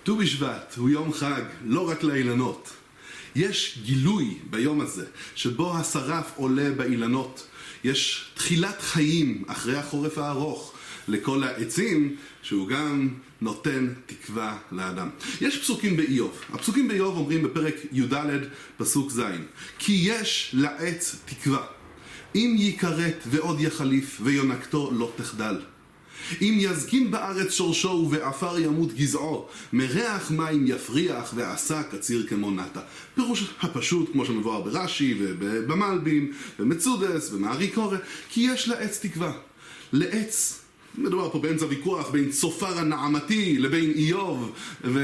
ט"ו בשבט הוא יום חג לא רק לאילנות. יש גילוי ביום הזה שבו השרף עולה באילנות. יש תחילת חיים אחרי החורף הארוך לכל העצים, שהוא גם נותן תקווה לאדם. יש פסוקים באיוב. הפסוקים באיוב אומרים בפרק י"ד פסוק ז', כי יש לעץ תקווה, אם ייכרת ועוד יחליף ויונקתו לא תחדל. אם יזקין בארץ שורשו ובעפר ימות גזעו, מריח מים יפריח ועשה קציר כמו נטע. פירוש הפשוט כמו שמבואר ברש"י ובמלבים ומצודס ומארי קורא, כי יש לעץ תקווה. לעץ, מדובר פה באמצע ויכוח בין צופר הנעמתי לבין איוב,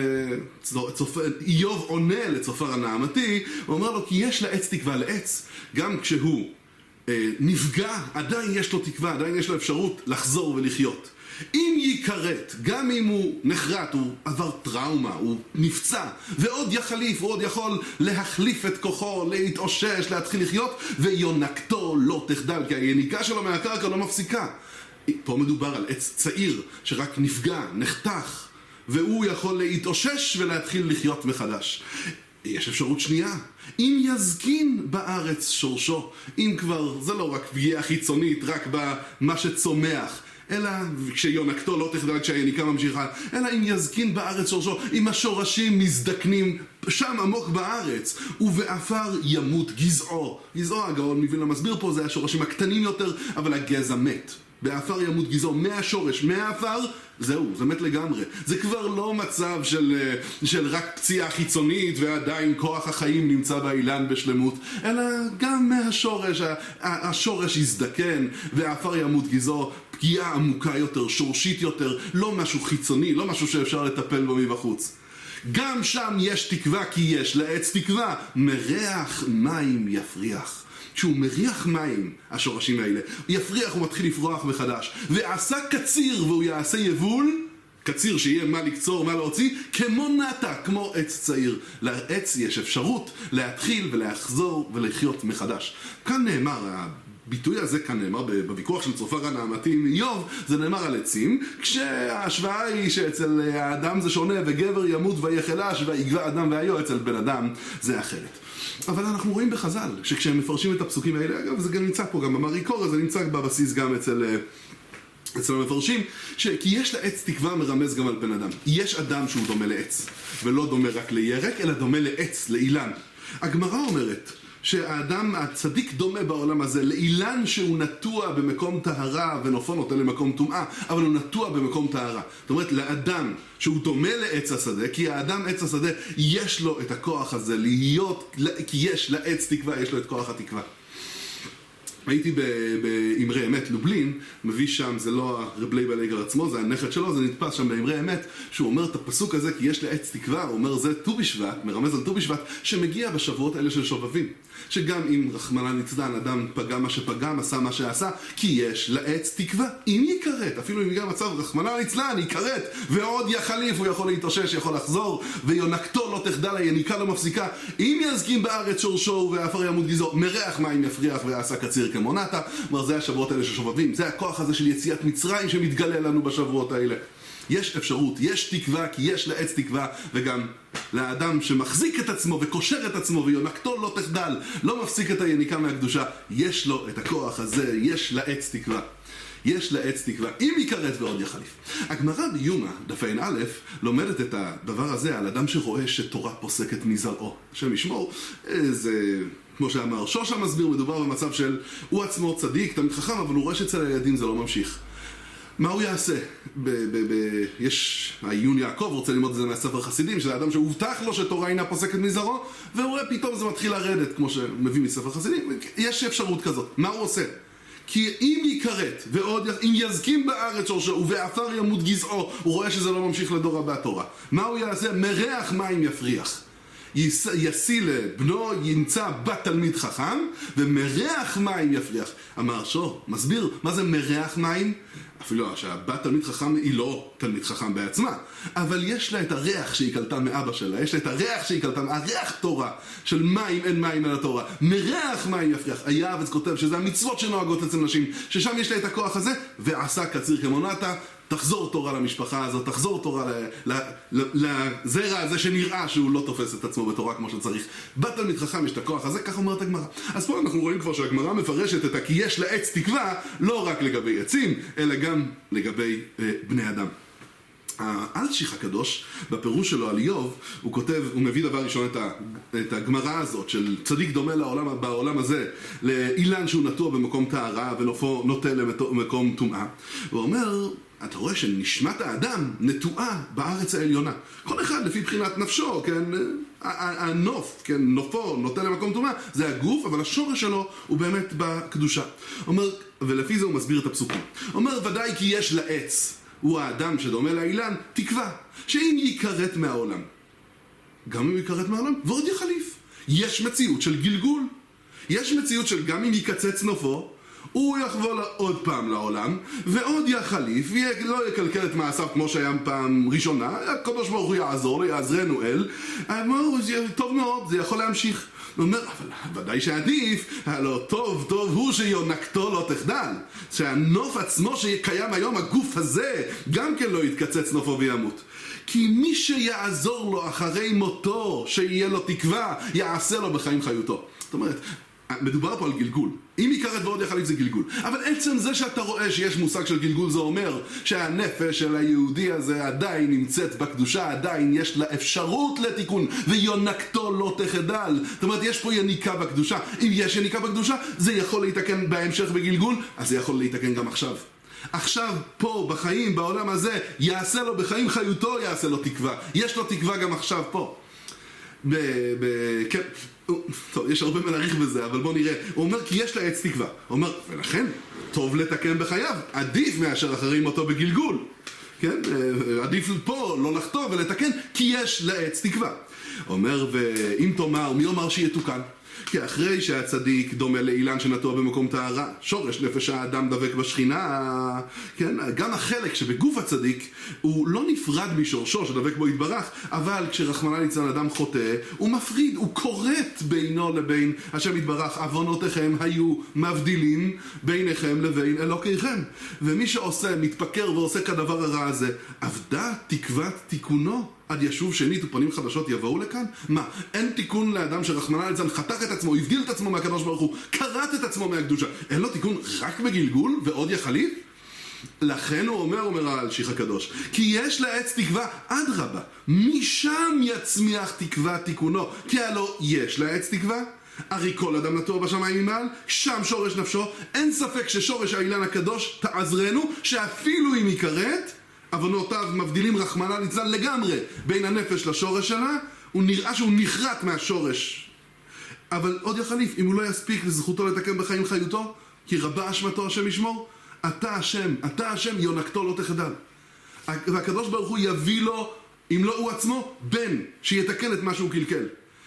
ואיוב עונה לצופר הנעמתי, הוא אומר לו כי יש לעץ תקווה. לעץ, גם כשהוא נפגע, עדיין יש לו תקווה, עדיין יש לו אפשרות לחזור ולחיות. אם ייכרת, גם אם הוא נחרט, הוא עבר טראומה, הוא נפצע, ועוד יחליף, הוא עוד יכול להחליף את כוחו, להתאושש, להתחיל לחיות, ויונקתו לא תחדל, כי היניקה שלו מהקרקע לא מפסיקה. פה מדובר על עץ צעיר שרק נפגע, נחתך, והוא יכול להתאושש ולהתחיל לחיות מחדש. יש אפשרות שנייה, אם יזקין בארץ שורשו, אם כבר זה לא רק פגיעה חיצונית, רק במה שצומח, אלא כשיונקתו לא תחדל, כשהיניקה ממשיכה, אלא אם יזקין בארץ שורשו, אם השורשים מזדקנים שם עמוק בארץ, ובעפר ימות גזעו. גזעו, הגאון מווילנה מסביר פה, זה השורשים הקטנים יותר, אבל הגזע מת. בעפר ימות גזעו, מהשורש, מהעפר, זהו, זה מת לגמרי. זה כבר לא מצב של רק פציעה חיצונית ועדיין כוח החיים נמצא באילן בשלמות, אלא גם מהשורש, השורש יזדקן והעפר ימות גזעו, פגיעה עמוקה יותר, שורשית יותר, לא משהו חיצוני, לא משהו שאפשר לטפל בו מבחוץ. גם שם יש תקווה, כי יש לעץ תקווה, מריח מים יפריח. כשהוא מריח מים, השורשים האלה, הוא יפריח, הוא מתחיל לפרוח מחדש. ועשה קציר והוא יעשה יבול, קציר שיהיה מה לקצור, מה להוציא, כמו נטע, כמו עץ צעיר. לעץ יש אפשרות להתחיל ולהחזור ולחיות מחדש. כאן נאמר, הביטוי הזה כאן נאמר בוויכוח של צופר הנעמתי עם איוב, זה נאמר על עצים, כשההשוואה היא שאצל האדם זה שונה, וגבר ימות ויחלש ויגווע אדם והיו, אצל בן אדם זה אחרת. אבל אנחנו רואים בחז"ל, שכשהם מפרשים את הפסוקים האלה, אגב, זה גם נמצא פה, גם במארי קורא, זה נמצא בבסיס גם אצל המפרשים, כי יש לעץ תקווה מרמז גם על בן אדם. יש אדם שהוא דומה לעץ, ולא דומה רק לירק, אלא דומה לעץ, לאילן. הגמרא אומרת שהאדם הצדיק דומה בעולם הזה לאילן שהוא נטוע במקום טהרה ונופו נותן למקום טומאה, אבל הוא נטוע במקום טהרה. זאת אומרת, לאדם שהוא דומה לעץ השדה, כי האדם עץ השדה יש לו את הכוח הזה להיות, כי יש לעץ תקווה, יש לו את כוח התקווה. הייתי באמרי אמת לובלין, מביא שם, זה לא הרב לייבל אייגר עצמו, זה הנכד שלו, זה נתפס שם באמרי אמת, שהוא אומר את הפסוק הזה, כי יש לעץ תקווה, הוא אומר זה ט"ו בשבט, מרמז על ט"ו בשבט, שמגיע בשבועות האלה של שובבים. שגם אם רחמנא ליצלן אדם פגע מה שפגם, עשה מה שעשה, כי יש לעץ תקווה, אם ייכרת, אפילו אם יגיע מצב רחמנא ליצלן, ייכרת, ועוד יחליף, הוא יכול להתאושש, יכול לחזור, ויונקתו לא תחדל, היניקה לא מפסיקה, אם יזקין בארץ שורשו ובעפר ימות גזעו, מריח מים יפריח ועשה קציר כמו נטע. כלומר, זה השבועות האלה ששובבים, זה הכוח הזה של יציאת מצרים שמתגלה לנו בשבועות האלה. יש אפשרות, יש תקווה, כי יש לעץ תקווה, וגם לאדם שמחזיק את עצמו וקושר את עצמו ויונקתו לא תחדל, לא מפסיק את היניקה מהקדושה, יש לו את הכוח הזה, יש לעץ תקווה. יש לעץ תקווה, אם ייכרת ועוד יחליף. הגמרא ביומא, דף ע"א, לומדת את הדבר הזה על אדם שרואה שתורה פוסקת מזרעו. השם ישמור, זה כמו שאמר שושה מסביר, מדובר במצב של הוא עצמו צדיק, תמיד חכם, אבל הוא רואה שאצל הילדים זה לא ממשיך. מה הוא יעשה? יש העיון יעקב, רוצה ללמוד את זה מהספר חסידים, שזה האדם שהובטח לו שתורה אינה פוסקת מזרעו, והוא רואה פתאום זה מתחיל לרדת, כמו שמביא מספר חסידים. יש אפשרות כזאת. מה הוא עושה? כי אם ייכרת אם יזקין בארץ שורשו ובעפר ימות גזעו, הוא רואה שזה לא ממשיך לדור הבא תורה. מה הוא יעשה? מריח מים יפריח. ישיא לבנו, ימצא בת תלמיד חכם, ומריח מים יפריח. אמר שור, מסביר, מה זה מריח מים? אפילו שהבת תלמיד חכם היא לא תלמיד חכם בעצמה, אבל יש לה את הריח שהיא קלטה מאבא שלה, יש לה את הריח שהיא קלטה, הריח תורה של מים, אין מים על התורה, מריח מים יפריח. היעב"ץ כותב שזה המצוות שנוהגות אצל נשים, ששם יש לה את הכוח הזה, ועשה קציר כמו נטע, תחזור תורה למשפחה הזאת, תחזור תורה לזרע הזה שנראה שהוא לא תופס את עצמו בתורה כמו שצריך. בתלמיד חכם יש את הכוח הזה, כך אומרת הגמרא. אז פה אנחנו רואים כבר שהגמרא מפרשת את כי יש לעץ תקווה, לא רק לגבי עצים, אלא גם לגבי בני אדם. האלשיך הקדוש, בפירוש שלו על איוב, הוא כותב, הוא מביא דבר ראשון את הגמרא הזאת של צדיק דומה בעולם הזה לאילן שהוא נטוע במקום טהרה ונופו נוטה למקום טומאה. הוא אומר, אתה רואה שנשמת האדם נטועה בארץ העליונה. כל אחד לפי בחינת נפשו, כן, הנוף, כן, נופו נוטה למקום טומאה, זה הגוף, אבל השורש שלו הוא באמת בקדושה. אומר, ולפי זה הוא מסביר את הפסוקים. אומר, ודאי כי יש לעץ, הוא האדם שדומה לאילן, תקווה, שאם ייכרת מהעולם, גם אם ייכרת מהעולם, ועוד יחליף. יש מציאות של גלגול. יש מציאות של גם אם יקצץ נופו, הוא יחבוא עוד פעם לעולם, ועוד יחליף, ולא יקלקל את מעשיו כמו שהיה פעם ראשונה, הקדוש ברוך הוא יעזור, יעזרנו אל, טוב מאוד, זה יכול להמשיך. הוא אומר, אבל ודאי שעדיף, הלא טוב הוא שיונקתו לא תחדל. שהנוף עצמו שקיים היום, הגוף הזה, גם כן לא יתקצץ נופו וימות. כי מי שיעזור לו אחרי מותו, שיהיה לו תקווה, יעשה לו בחיים חיותו. זאת אומרת, מדובר פה על גלגול. אם יקרת ועוד יחליף זה גלגול. אבל עצם זה שאתה רואה שיש מושג של גלגול, זה אומר שהנפש של היהודי הזה עדיין נמצאת בקדושה, עדיין יש לה אפשרות לתיקון, ויונקתו לא תחדל. זאת אומרת, יש פה יניקה בקדושה. אם יש יניקה בקדושה, זה יכול להתקן בהמשך בגלגול, אז זה יכול להתקן גם עכשיו. עכשיו, פה, בחיים, בעולם הזה, יעשה לו בחיים חיותו, יעשה לו תקווה. יש לו תקווה גם עכשיו פה. כן, טוב, יש הרבה מה להעריך בזה, אבל בוא נראה. הוא אומר כי יש לעץ תקווה. הוא אומר, ולכן, טוב לתקן בחייו. עדיף מאשר אחרים אותו בגלגול. כן? עדיף פה לא לחטוא ולתקן, כי יש לעץ תקווה. הוא אומר, ואם תאמר, מי אומר שיתוקן? כי אחרי שהצדיק דומה לאילן שנטוע במקום טהרה, שורש נפש האדם דבק בשכינה, כן? גם החלק שבגוף הצדיק הוא לא נפרד משורשו שדבק בו יתברך, אבל כשרחמנא ליצלן אדם חוטא, הוא מפריד, הוא כורת בינו לבין השם יתברך. עוונותיכם היו מבדילים ביניכם לבין אלוקיכם. ומי שעושה, מתפקר ועושה כדבר הרע הזה, אבדה תקוות תיקונו. עד ישוב שנית ופנים חדשות יבואו לכאן? מה, אין תיקון לאדם שרחמנא ליצלן חתך את עצמו, הבדיל את עצמו מהקדוש ברוך הוא, קראת את עצמו מהקדושה, אין לו תיקון רק בגלגול ועוד יחליף? לכן הוא אומר האלשיך הקדוש, כי יש לעץ תקווה, אדרבה, משם יצמיח תקווה תיקונו, כי הלא יש לעץ תקווה. הרי כל אדם נטוע בשמיים ממעל, שם שורש נפשו, אין ספק ששורש האילן הקדוש תעזרנו, שאפילו אם יקרת, עוונותיו מבדילים רחמנא ליצלן לגמרי בין הנפש לשורש שלה, הוא נראה שהוא נחרט מהשורש. אבל עוד יחליף, אם הוא לא יספיק לזכותו לתקן בחיים חיותו, כי רבה אשמתו השם ישמור, אתה השם, יונקתו לא תחדל. והקדוש ברוך הוא יביא לו, אם לא הוא עצמו, בן שיתקן את מה שהוא קלקל.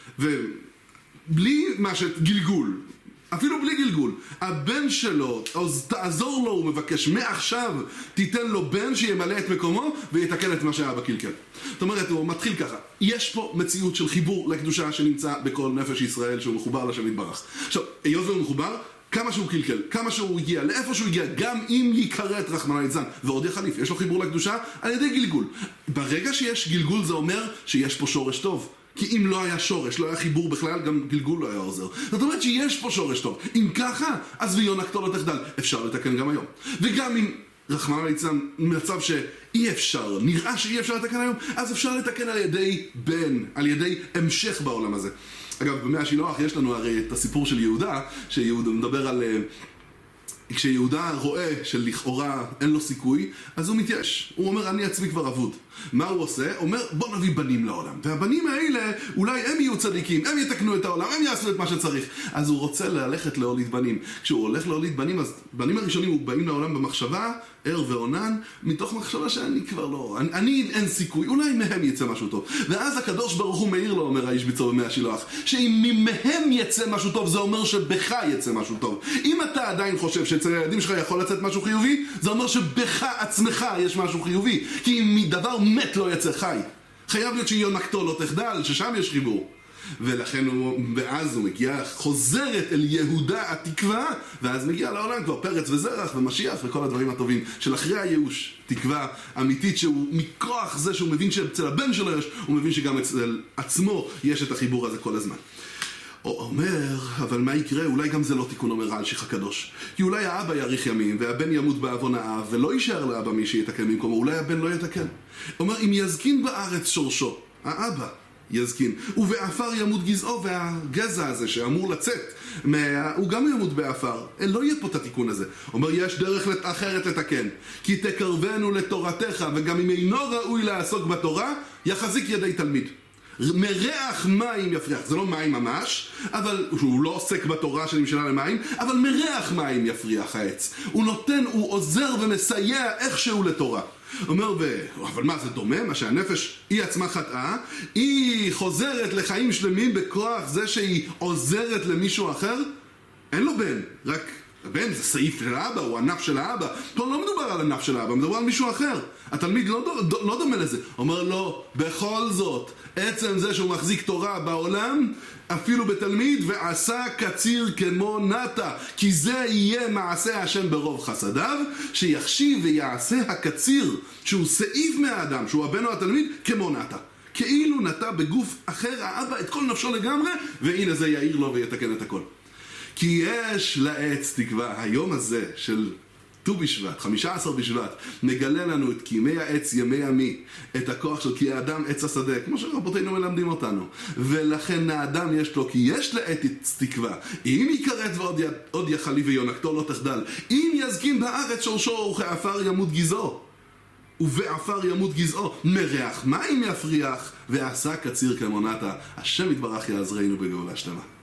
ובלי גלגול, אפילו בלי גלגול, הבן שלו, אז תעזור לו, הוא מבקש, מעכשיו תיתן לו בן שימלא את מקומו ויתקן את מה שהיה בקלקל. זאת אומרת, הוא מתחיל ככה, יש פה מציאות של חיבור לקדושה שנמצא בכל נפש ישראל שהוא מחובר לשם יתברך. עכשיו, היות והוא מחובר, כמה שהוא קלקל, כמה שהוא הגיע, לאיפה שהוא הגיע, גם אם יקראת רחמנא ליצלן, ועוד יחליף, יש לו חיבור לקדושה על ידי גלגול. ברגע שיש גלגול זה אומר שיש פה שורש טוב. כי אם לא היה שורש, לא היה חיבור בכלל, גם גלגול לא היה עוזר. זאת אומרת שיש פה שורש טוב. אם ככה, אז ויונקתו לא תחדל. אפשר לתקן גם היום. וגם אם רחמנא ליצלן מצב שאי אפשר, נראה שאי אפשר לתקן היום, אז אפשר לתקן על ידי בן, על ידי המשך בעולם הזה. אגב, במי השילוח יש לנו הרי את הסיפור של יהודה, שיהודה מדבר על... כשיהודה רואה שלכאורה אין לו סיכוי, אז הוא מתייאש. הוא אומר, אני עצמי כבר אבוד. מה הוא עושה? הוא אומר, בוא נביא בנים לעולם. והבנים האלה, אולי הם יהיו צדיקים, הם יתקנו את העולם, הם יעשו את מה שצריך. אז הוא רוצה ללכת להוליד בנים. כשהוא הולך להוליד בנים, אז בנים הראשונים הוא באים לעולם במחשבה, ער ועונן, מתוך מחשבה שאני כבר לא, אני אין סיכוי, אולי מהם יצא משהו טוב. ואז הקדוש ברוך הוא מאיר לו, אומר האיש ביצור במי השילוח, שאם מהם יצא משהו טוב, זה אומר שבך יצא משהו טוב. אם אתה עדיין חושב שאצל הילדים שלך יכול לצאת משהו חיובי, זה אומר שבך עצמך יש משהו חיובי. כי אם מדבר מת לא יצא חי. חייב להיות שיונקתו לא תחדל, ששם יש חיבור. ולכן ואז הוא מגיע, חוזרת אל יהודה התקווה, ואז מגיע לעולם כבר פרץ וזרח ומשיח וכל הדברים הטובים של אחרי הייאוש, תקווה אמיתית שהוא מכוח זה שהוא מבין שאצל הבן שלו יש, הוא מבין שגם אצל עצמו יש את החיבור הזה כל הזמן. הוא אומר, אבל מה יקרה? אולי גם זה לא תיקון אומר האלשיך הקדוש. כי אולי האבא יאריך ימים, והבן ימות בעוון האב, ולא יישאר לאבא מי שיתקן במקומו, אולי הבן לא יתקן. הוא אומר, אם יזקין בארץ שורשו, האבא יזקין, ובאפר ימות גזעו, והגזע הזה שאמור לצאת, הוא גם ימות באפר. לא יהיה פה את התיקון הזה. הוא אומר, יש דרך אחרת לתקן. כי תקרבנו לתורתך, וגם אם אינו ראוי לעסוק בתורה, יחזיק ידי תלמיד. מריח מים יפריח, זה לא מים ממש, אבל הוא לא עוסק בתורה שנמשלה למים, אבל מריח מים יפריח העץ. הוא נותן, הוא עוזר ומסייע איכשהו לתורה. אומר, אבל מה, זה דומה? מה שהנפש היא עצמה חטאה, היא חוזרת לחיים שלמים בכוח זה שהיא עוזרת למישהו אחר? אין לו בן, רק הבן זה סעיף של האבא, הוא ענף של האבא. פה לא מדובר על ענף של האבא, מדובר על מישהו אחר. התלמיד לא דומה לזה. אומר לו, בכל זאת, עצם זה שהוא מחזיק תורה בעולם, אפילו בתלמיד, ועשה קציר כמו נטה, כי זה יהיה מעשה השם ברוב חסדיו, שיחשיב ויעשה הקציר, שהוא סעיף מהאדם, שהוא הבן או התלמיד, כמו נטה. כאילו נטה בגוף אחר האבא את כל נפשו לגמרי, והנה זה יאיר לו ויתקן את הכל. כי יש לעץ תקווה. היום הזה של ט"ו בשבט, 15 בשבט, מגלה לנו את כימי העץ ימי עמי, את הכוח של כי האדם עץ השדה, כמו שרבותינו מלמדים אותנו. ולכן האדם יש לו, כי יש לעץ תקווה. אם יכרת ועוד יחלי ויונקתו לא תחדל. אם יזקין בארץ שורשו וכעפר ימות גזעו. ובעפר ימות גזעו. מריח מים יפריח ועשה קציר כמו נטה. השם יתברך יעזרנו בגאולה שלמה.